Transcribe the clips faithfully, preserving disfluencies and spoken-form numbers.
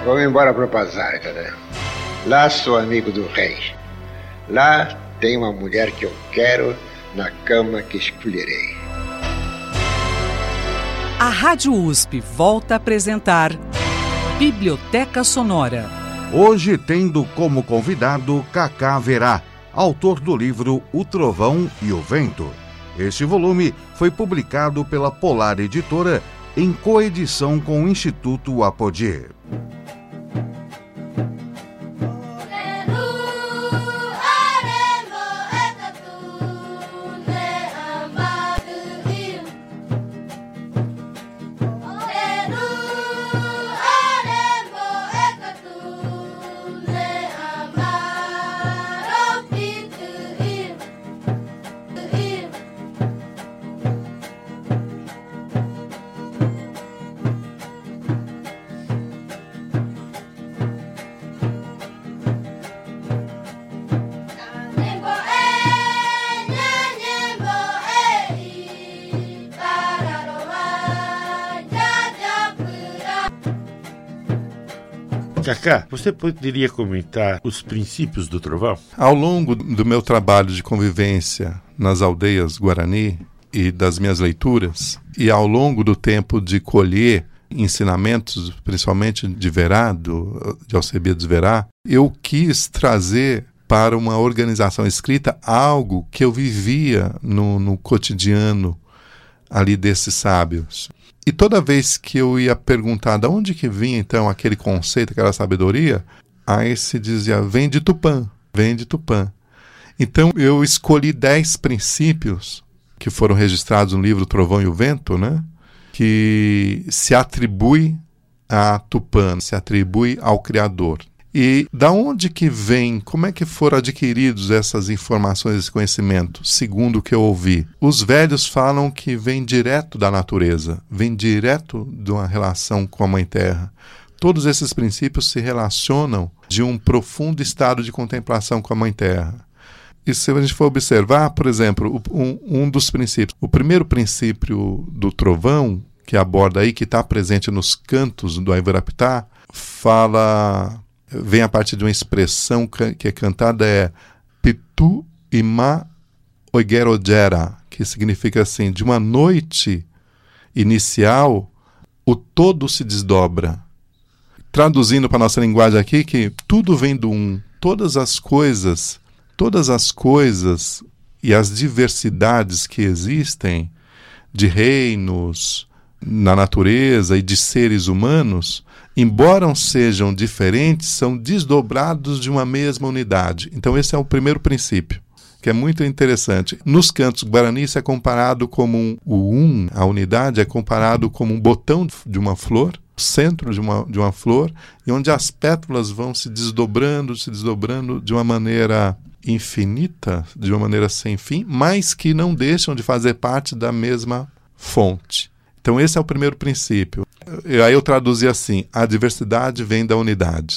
Vamos embora para o Pazarga, né? Lá sou amigo do rei. Lá tem uma mulher que eu quero na cama que escolherei. A Rádio U S P volta a apresentar Biblioteca Sonora. Hoje tendo como convidado Cacá Verá, autor do livro O Trovão e o Vento. Este volume foi publicado pela Polar Editora em coedição com o Instituto Apodi. Cacá, você poderia comentar os princípios do trovão? Ao longo do meu trabalho de convivência nas aldeias Guarani e das minhas leituras, e ao longo do tempo de colher ensinamentos, principalmente de Verá, do, de Alcebiades Verá, eu quis trazer para uma organização escrita algo que eu vivia no, no cotidiano ali desses sábios. E toda vez que eu ia perguntar de onde que vinha então aquele conceito, aquela sabedoria, aí se dizia, vem de Tupã, vem de Tupã. Então eu escolhi dez princípios que foram registrados no livro Trovão e o Vento, né? Que se atribui a Tupã, se atribui ao Criador. E da onde que vem, como é que foram adquiridos essas informações, esse conhecimento? Segundo o que eu ouvi, os velhos falam que vem direto da natureza, vem direto de uma relação com a Mãe Terra. Todos esses princípios se relacionam de um profundo estado de contemplação com a Mãe Terra. E se a gente for observar, por exemplo, um, um dos princípios, o primeiro princípio do trovão, que aborda aí, que está presente nos cantos do Aivurapitá, fala... vem a partir de uma expressão que é cantada, é Pitu Ima Oigerojera, que significa assim, de uma noite inicial, o todo se desdobra. Traduzindo para a nossa linguagem aqui, que tudo vem do um, todas as coisas, todas as coisas e as diversidades que existem de reinos na natureza e de seres humanos, embora sejam diferentes, são desdobrados de uma mesma unidade. Então esse é o primeiro princípio, que é muito interessante. Nos cantos Guarani isso é comparado como um, o um, a unidade é comparado como um botão de uma flor, centro de uma, de uma flor, e onde as pétalas vão se desdobrando, se desdobrando de uma maneira infinita, de uma maneira sem fim, mas que não deixam de fazer parte da mesma fonte. Então esse é o primeiro princípio. E aí eu traduzi assim, a diversidade vem da unidade.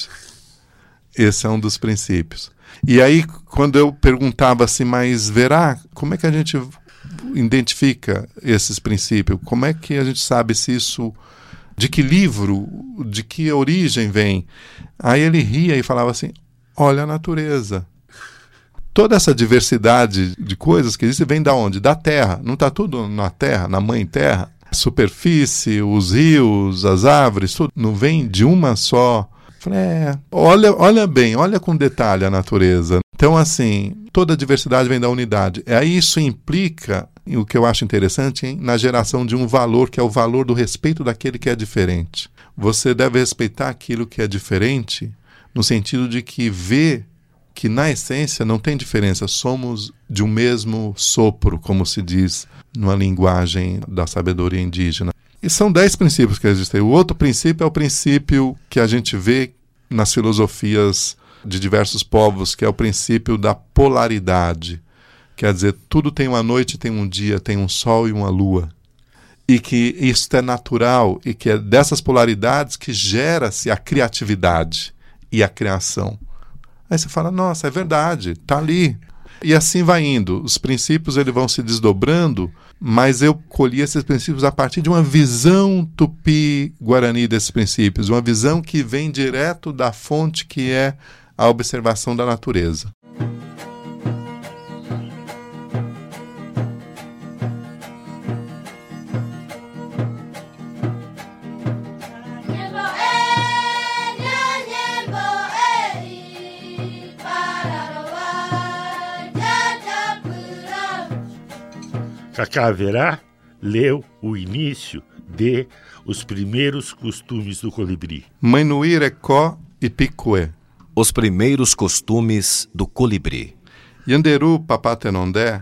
Esse é um dos princípios. E aí quando eu perguntava assim, mas Verá, como é que a gente identifica esses princípios? Como é que a gente sabe se isso, de que livro, de que origem vem? Aí ele ria e falava assim, olha a natureza. Toda essa diversidade de coisas que existe vem da onde? Da terra. Não está tudo na terra, na mãe terra? A superfície, os rios, as árvores, tudo não vem de uma só. Falei, é, olha, olha bem, olha com detalhe a natureza. Então, assim, toda a diversidade vem da unidade. Aí isso implica, o que eu acho interessante, hein, na geração de um valor, que é o valor do respeito daquele que é diferente. Você deve respeitar aquilo que é diferente, no sentido de que vê que, na essência, não tem diferença. Somos de um mesmo sopro, como se diz numa linguagem da sabedoria indígena. E são dez princípios que existem. O outro princípio é o princípio que a gente vê nas filosofias de diversos povos, que é o princípio da polaridade. Quer dizer, tudo tem uma noite, tem um dia, tem um sol e uma lua. E que isso é natural, e que é dessas polaridades que gera-se a criatividade e a criação. Aí você fala, nossa, é verdade, está ali. E assim vai indo. Os princípios eles vão se desdobrando, mas eu colhi esses princípios a partir de uma visão tupi-guarani desses princípios, uma visão que vem direto da fonte que é a observação da natureza. Cacá Verá leu o início de Os Primeiros Costumes do Colibri. Mainuí, Recó e Picué. Os Primeiros Costumes do Colibri. Yanderu Papatenondé,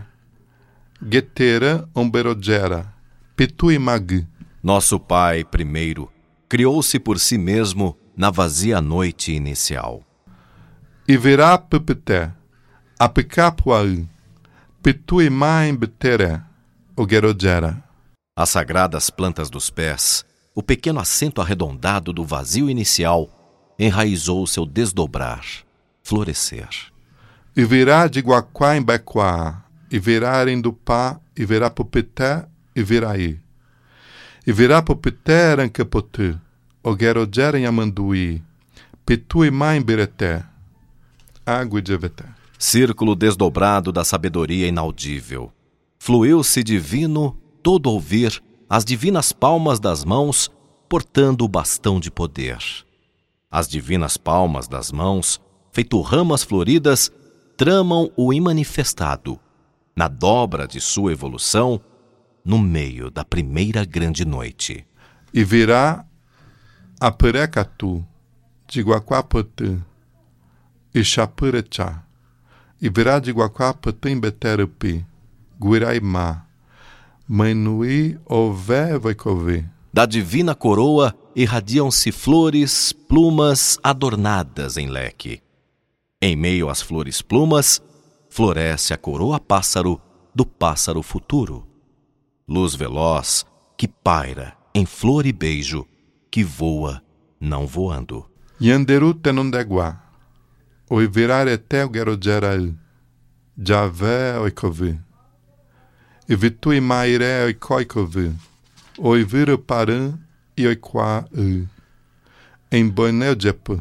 Gueterã Omberogera, Pituimag. Nosso pai, primeiro, criou-se por si mesmo na vazia noite inicial. Iverá Pupité, Apicapuaã, Pituimaim Beteré, Ogerogera. As sagradas plantas dos pés, o pequeno assento arredondado do vazio inicial, enraizou seu desdobrar, florescer. E virá de Guaquá em Bequá, e virá Arendupá, e virá Pupité, e viraí. E virá Pupité Rancapotu, Ogerogera em Amanduí, Pituimá em Bereté, Água de Eveté. Círculo desdobrado da sabedoria inaudível. Fluiu-se divino, todo ouvir, as divinas palmas das mãos, portando o bastão de poder. As divinas palmas das mãos, feito ramas floridas, tramam o imanifestado, na dobra de sua evolução, no meio da primeira grande noite. E virá a Perecatu, de Guaquapotã, e Chapurechá, e virá de Guaquapotã em Beterupi, Guiraimá, Mainuí, Ové, Voicovê. Da divina coroa irradiam-se flores, plumas adornadas em leque. Em meio às flores plumas, floresce a coroa pássaro do pássaro futuro. Luz veloz que paira em flor e beijo, que voa, não voando. Yanderu Tenondeguá, Oivirarete Ogerogeraú, Javé Oicovê. E Vituimairé Oicoicovê, Oivira Parã e Oiquá em Boiné Jepa.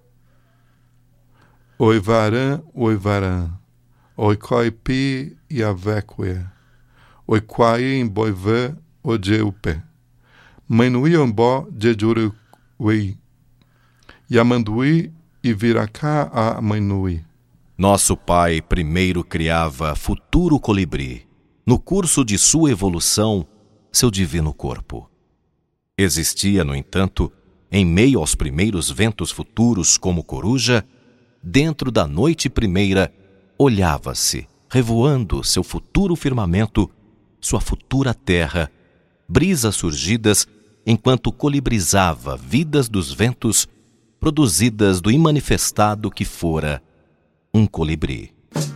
Oivarã, Oivarã, Oicoipi e Aveque, Oiquai em Boivã, Ojeupe, Mainuí Ombó, Jejuruí, Yamanduí e Viracá a Mainuí. Nosso pai primeiro criava futuro colibri, no curso de sua evolução, seu divino corpo. Existia, no entanto, em meio aos primeiros ventos futuros como coruja, dentro da noite primeira, olhava-se, revoando seu futuro firmamento, sua futura terra, brisas surgidas enquanto colibrizava vidas dos ventos, produzidas do imanifestado que fora um colibri.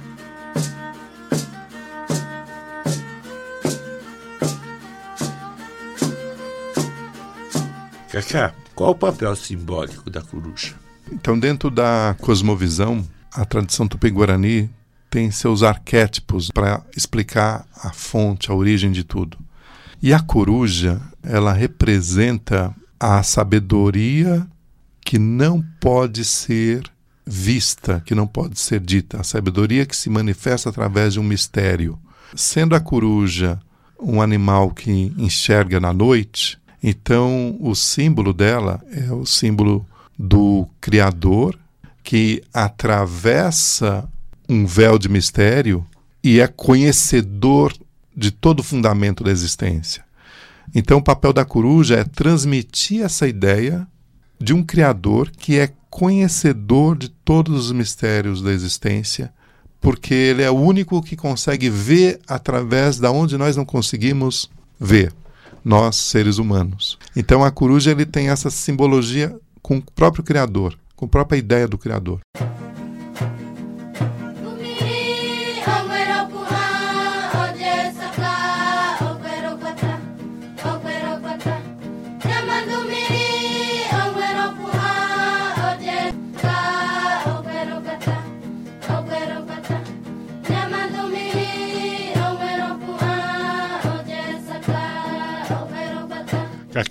Cacá, qual o papel simbólico da coruja? Então, dentro da cosmovisão, a tradição tupi-guarani tem seus arquétipos para explicar a fonte, a origem de tudo. E a coruja, ela representa a sabedoria que não pode ser vista, que não pode ser dita, a sabedoria que se manifesta através de um mistério. Sendo a coruja um animal que enxerga na noite, então o símbolo dela é o símbolo do Criador, que atravessa um véu de mistério e é conhecedor de todo o fundamento da existência. Então o papel da coruja é transmitir essa ideia de um Criador que é conhecedor de todos os mistérios da existência, porque ele é o único que consegue ver através da onde nós não conseguimos ver, nós, seres humanos. Então a coruja ele tem essa simbologia com o próprio Criador, com a própria ideia do Criador.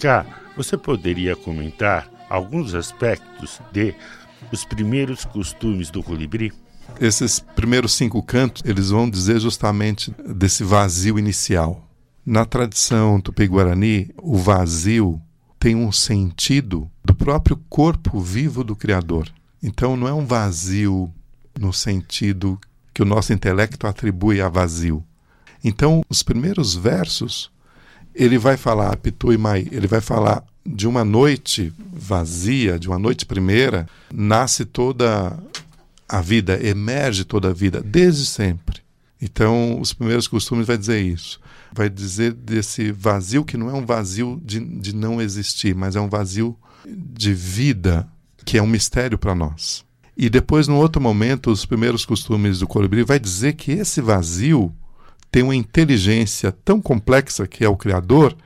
Cacá, você poderia comentar alguns aspectos de Os Primeiros Costumes do Colibri? Esses primeiros cinco cantos, eles vão dizer justamente desse vazio inicial. Na tradição tupi-guarani, o vazio tem um sentido do próprio corpo vivo do Criador. Então não é um vazio no sentido que o nosso intelecto atribui a vazio. Então, os primeiros versos, ele vai falar, Pitu e Mai, ele vai falar de uma noite vazia, de uma noite primeira, nasce toda a vida, emerge toda a vida, desde sempre. Então, os primeiros costumes vai dizer isso. Vai dizer desse vazio que não é um vazio de, de não existir, mas é um vazio de vida, que é um mistério para nós. E depois, no outro momento, os primeiros costumes do colibri vai dizer que esse vazio tem uma inteligência tão complexa, que é o Criador,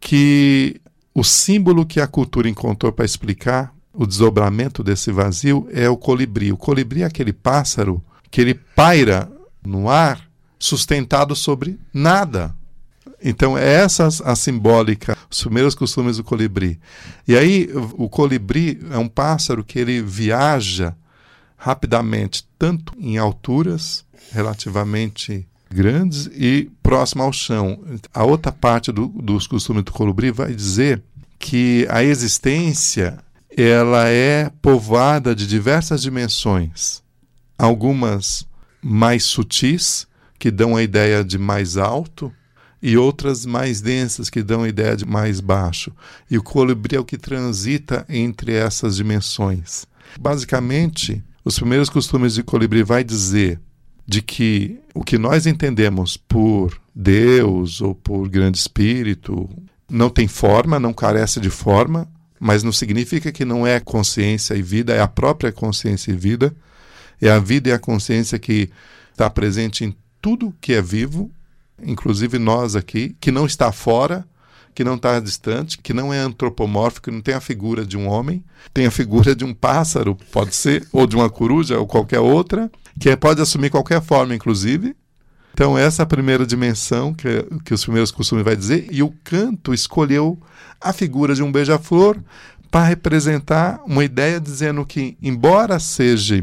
que o símbolo que a cultura encontrou para explicar o desdobramento desse vazio é o colibri. O colibri é aquele pássaro que ele paira no ar sustentado sobre nada. Então, é essa a simbólica, os primeiros costumes do colibri. E aí, o colibri é um pássaro que ele viaja rapidamente, tanto em alturas relativamente grandes e próximo ao chão. A outra parte do, dos costumes do colibri vai dizer que a existência ela é povoada de diversas dimensões, algumas mais sutis, que dão a ideia de mais alto, e outras mais densas, que dão a ideia de mais baixo. E o colibri é o que transita entre essas dimensões. Basicamente, os primeiros costumes de colibri vai dizer de que o que nós entendemos por Deus ou por grande espírito não tem forma, não carece de forma, mas não significa que não é consciência e vida, é a própria consciência e vida, é a vida e a consciência que está presente em tudo que é vivo, inclusive nós aqui, que não está fora, que não está distante, que não é antropomórfico, não tem a figura de um homem, tem a figura de um pássaro, pode ser, ou de uma coruja, ou qualquer outra, que pode assumir qualquer forma, inclusive. Então, essa é a primeira dimensão que, que os primeiros costumes vai dizer, e o canto escolheu a figura de um beija-flor para representar uma ideia dizendo que, embora seja,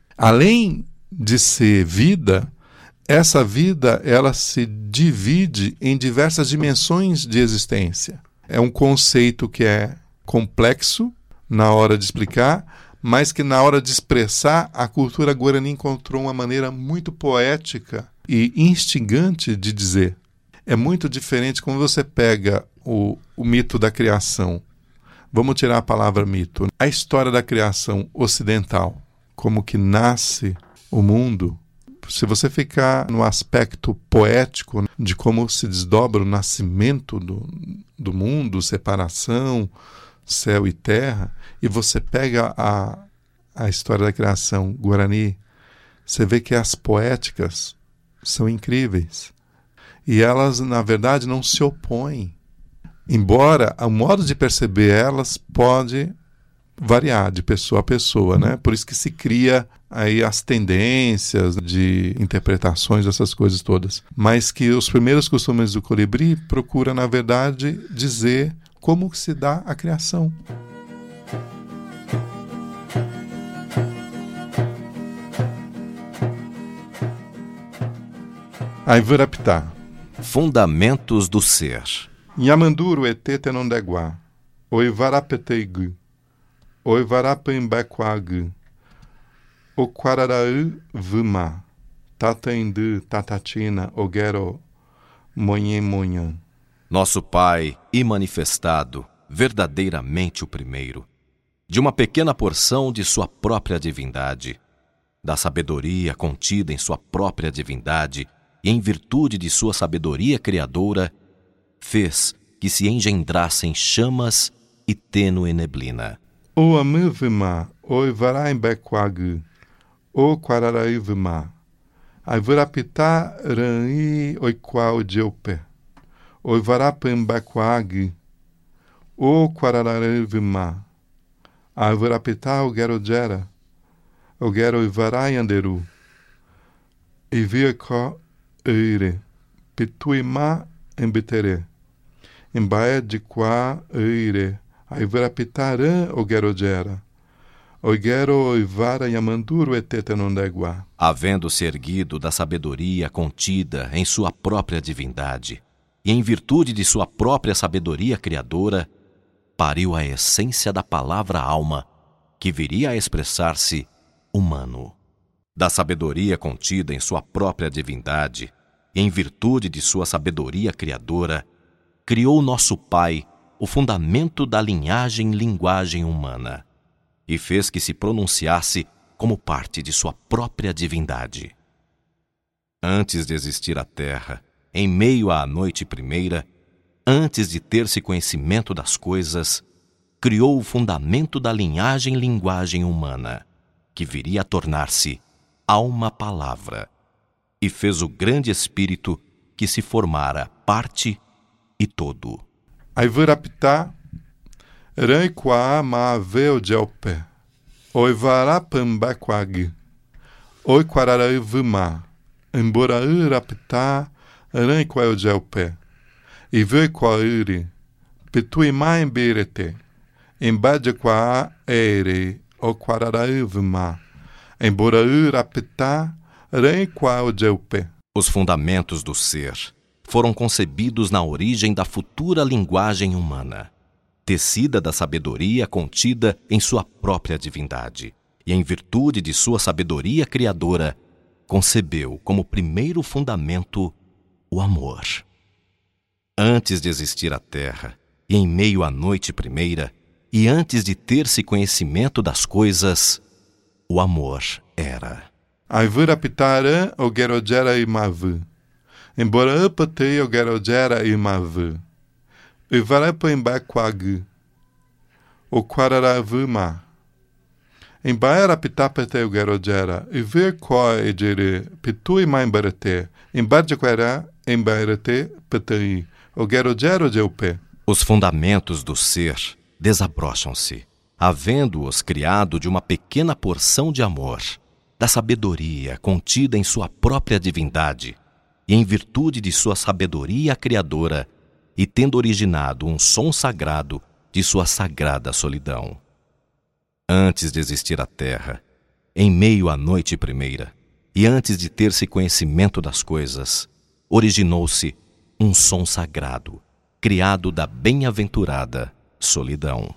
além de ser vida, essa vida ela se divide em diversas dimensões de existência. É um conceito que é complexo na hora de explicar, mas que na hora de expressar, a cultura guarani encontrou uma maneira muito poética e instigante de dizer. É muito diferente quando você pega o, o mito da criação. Vamos tirar a palavra mito. A história da criação ocidental, como que nasce o mundo. Se você ficar no aspecto poético de como se desdobra o nascimento do, do mundo, separação, céu e terra, e você pega a, a história da criação guarani, você vê que as poéticas são incríveis. E elas, na verdade, não se opõem. Embora o modo de perceber elas pode variar de pessoa a pessoa, né? Por isso que se cria aí as tendências de interpretações dessas coisas todas. Mas que os primeiros costumes do colibri procuram, na verdade, dizer como se dá a criação. Aivurapitá. Fundamentos do Ser. Yamanduro ete tenondeguá. Oivarapeteigu. Oivarapembequagu. Oquararaú vuma. Tataindu tatatina ogero monhemonhan. Nosso Pai, imanifestado, verdadeiramente o primeiro, de uma pequena porção de sua própria divindade, da sabedoria contida em sua própria divindade e em virtude de sua sabedoria criadora, fez que se engendrassem chamas e tênue neblina. O amuvima, o ivaraimbequagu, o quararaivima, aivurapitá rani oiquau diope, o ivarapembequag, o quararaivima, aivurapitá o gerojera, o gero ivaraianderu, e viaco eire, pituima embitere, embaia de qua eire, aivarapitarã o gerogera. Oigero oivara yamanduro eteta nondegua. Havendo-se erguido da sabedoria contida em sua própria divindade, e em virtude de sua própria sabedoria criadora, pariu a essência da palavra alma, que viria a expressar-se humano. Da sabedoria contida em sua própria divindade, e em virtude de sua sabedoria criadora, criou nosso Pai o fundamento da linhagem-linguagem humana, e fez que se pronunciasse como parte de sua própria divindade. Antes de existir a terra, em meio à noite primeira, antes de ter-se conhecimento das coisas, criou o fundamento da linhagem-linguagem humana, que viria a tornar-se alma-palavra, e fez o grande Espírito que se formara parte e todo. Aivurapita, Ranqua ma veo gelpe, oivara pambaquag, oiquararaivuma, embora urapita, ranqua o gelpe, e vequauri, petuima emberete, embadquaa ere, oquararaivuma, embora urapita, ranqua o gelpe. Os fundamentos do ser foram concebidos na origem da futura linguagem humana, tecida da sabedoria contida em sua própria divindade, e em virtude de sua sabedoria criadora, concebeu como primeiro fundamento o amor. Antes de existir a terra, e em meio à noite primeira, e antes de ter-se conhecimento das coisas, o amor era. Aivurapitara o gerogera imavu, embora upatei o gerogera imavu. Ivarapa embaquag, o quararavuma. Embaera pitapete o gerogera, e ver qual edere, pitui maimbarate, embadjaquara, embaerate, petei, o gerogero de upe. Os fundamentos do ser desabrocham-se, havendo-os criado de uma pequena porção de amor, da sabedoria contida em sua própria divindade, e em virtude de sua sabedoria criadora, e tendo originado um som sagrado de sua sagrada solidão. Antes de existir a terra, em meio à noite primeira, e antes de ter-se conhecimento das coisas, originou-se um som sagrado, criado da bem-aventurada solidão.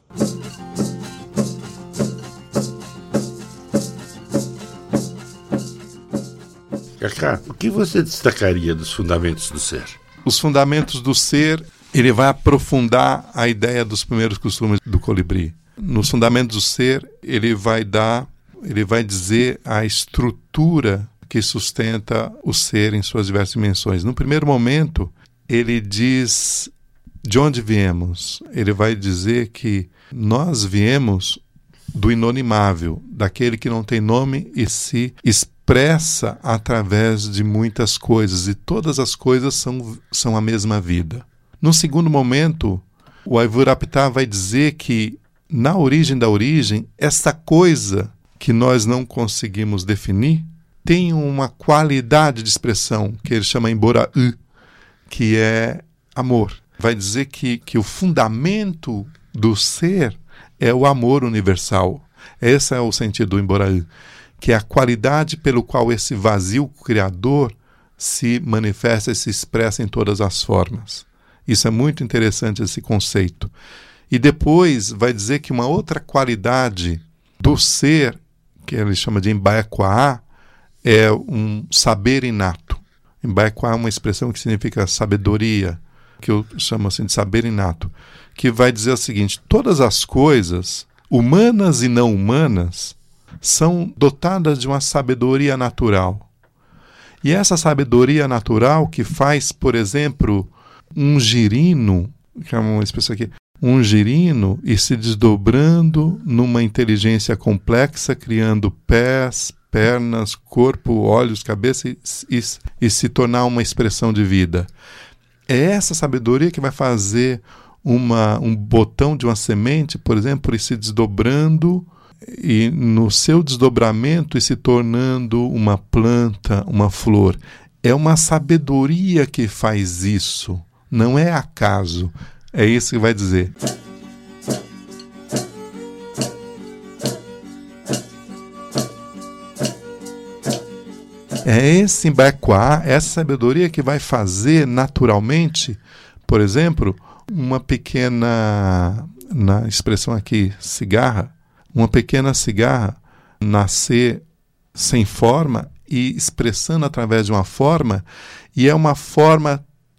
Cacá, o que você destacaria dos fundamentos do ser? Os fundamentos do ser, ele vai aprofundar a ideia dos primeiros costumes do colibri. Nos fundamentos do ser, ele vai dar, ele vai dizer a estrutura que sustenta o ser em suas diversas dimensões. No primeiro momento, ele diz de onde viemos. Ele vai dizer que nós viemos do inonimável, daquele que não tem nome e se expressa através de muitas coisas, e todas as coisas são, são a mesma vida. No segundo momento, o Aivurapita vai dizer que, na origem da origem, essa coisa que nós não conseguimos definir tem uma qualidade de expressão que ele chama Embora-u, que é amor. Vai dizer que, que o fundamento do ser é o amor universal. Esse é o sentido do Embora-u, que é a qualidade pelo qual esse vazio criador se manifesta e se expressa em todas as formas. Isso é muito interessante, esse conceito. E depois vai dizer que uma outra qualidade do ser, que ele chama de Embaequá, é um saber inato. Embaequá é uma expressão que significa sabedoria, que eu chamo assim de saber inato, que vai dizer o seguinte: todas as coisas, humanas e não humanas, são dotadas de uma sabedoria natural. E essa sabedoria natural que faz, por exemplo, um girino, que é uma expressão aqui, um girino e se desdobrando numa inteligência complexa, criando pés, pernas, corpo, olhos, cabeça e, e, e se tornar uma expressão de vida. É essa sabedoria que vai fazer uma, um botão de uma semente, por exemplo, e se desdobrando, e no seu desdobramento e se tornando uma planta, uma flor. É uma sabedoria que faz isso, não é acaso. É isso que vai dizer. É esse Imbaequá, essa sabedoria que vai fazer naturalmente, por exemplo, uma pequena, na expressão aqui, cigarra, uma pequena cigarra nascer sem forma e expressando através de uma forma, e é uma forma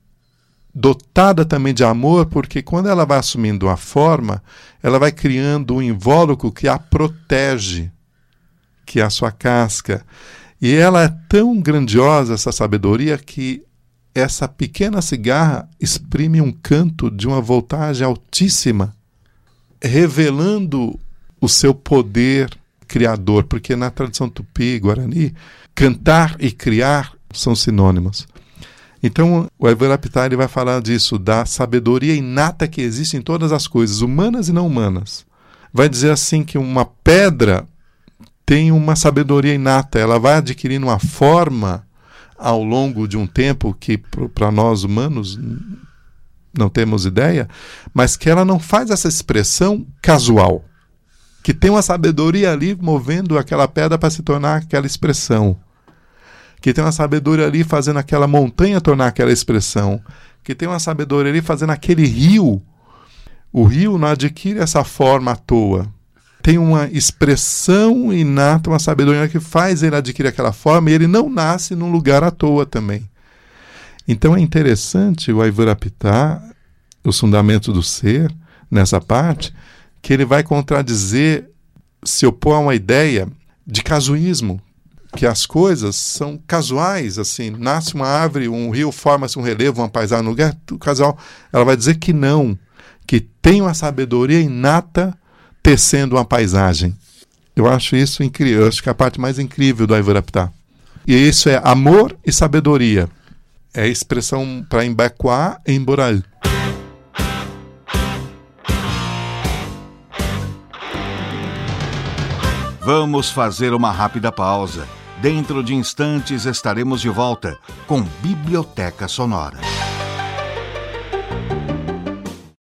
dotada também de amor, porque quando ela vai assumindo a forma, ela vai criando um invólucro que a protege, que é a sua casca. E ela é tão grandiosa, essa sabedoria, que essa pequena cigarra exprime um canto de uma voltagem altíssima, revelando o seu poder criador, porque na tradição tupi, guarani, cantar e criar são sinônimos. Então, o Aivurapitá vai falar disso, da sabedoria inata que existe em todas as coisas, humanas e não humanas. Vai dizer assim que uma pedra tem uma sabedoria inata, ela vai adquirindo uma forma ao longo de um tempo que para nós humanos não temos ideia, mas que ela não faz essa expressão casual, que tem uma sabedoria ali movendo aquela pedra para se tornar aquela expressão, que tem uma sabedoria ali fazendo aquela montanha tornar aquela expressão, que tem uma sabedoria ali fazendo aquele rio. O rio não adquire essa forma à toa. Tem uma expressão inata, uma sabedoria que faz ele adquirir aquela forma, e ele não nasce num lugar à toa também. Então é interessante o Aivurapitá, os fundamentos do ser, nessa parte, que ele vai contradizer, se opor a uma ideia de casuísmo, que as coisas são casuais, assim, nasce uma árvore, um rio, forma-se um relevo, uma paisagem no lugar, o casual. Ela vai dizer que não, que tem uma sabedoria inata tecendo uma paisagem. Eu acho isso incrível, eu acho que é a parte mais incrível do Aivurapitá. E isso é amor e sabedoria. É a expressão para Imbaequá e Emboraú. Vamos fazer uma rápida pausa. Dentro de instantes estaremos de volta com Biblioteca Sonora.